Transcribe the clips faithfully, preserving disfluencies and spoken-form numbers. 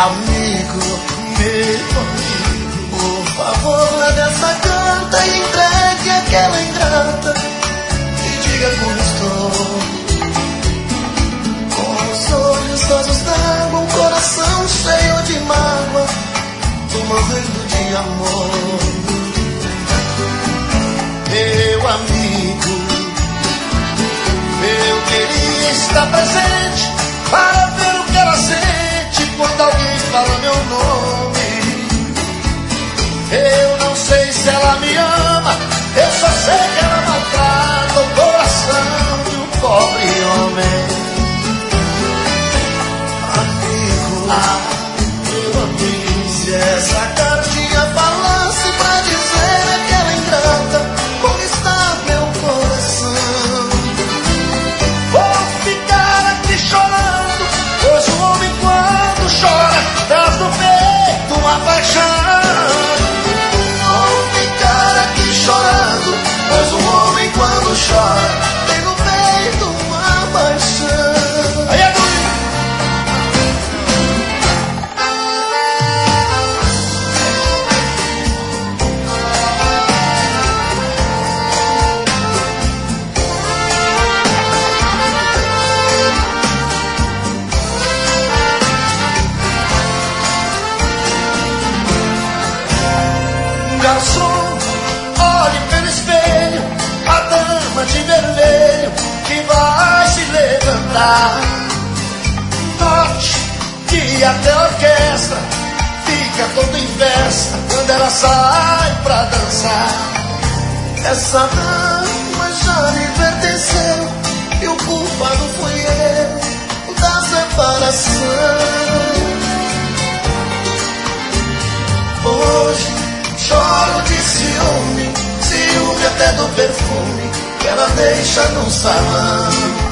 Amigo, meu amigo, por favor, leve essa carta e entregue aquela ingrata e diga como estou. Com os olhos todos d'água, um coração cheio de mágoa, tô morrendo de amor. Meu amigo, eu queria estar presente para ver o que ela sente quando alguém fala meu nome. Eu não sei se ela me ama, eu só sei que ela maltrata o coração de um pobre homem. Amigo, ah, meu amigo, se essa cartinha falasse pra dizer aquela ingrata como está meu coração, vou ficar aqui chorando, pois o homem quando chora traz no peito uma paixão. Vou ficar aqui chorando, pois o homem quando chora tem no peito uma paixão. Aí é garçom, olhe pelo espelho, a dama de vermelho que vai se levantar. Note que até a orquestra fica toda em festa quando ela sai pra dançar. Essa dama já me pertenceu e o culpado fui eu da separação. Hoje choro de ciúme, ciúme até do perfume que ela deixa no salão.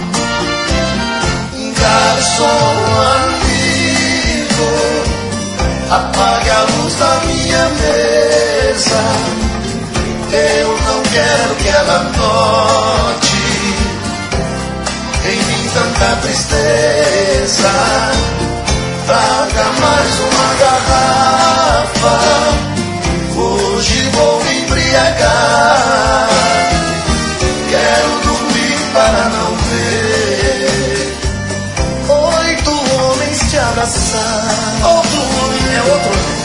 Garçom amigo, apague a luz da minha mesa. Eu não quero que ela note em mim tanta tristeza. Traga mais uma garrafa, hoje vou me embriagar. Quero dormir para não ver oito homens te abraçar. Outro homem é outro homem.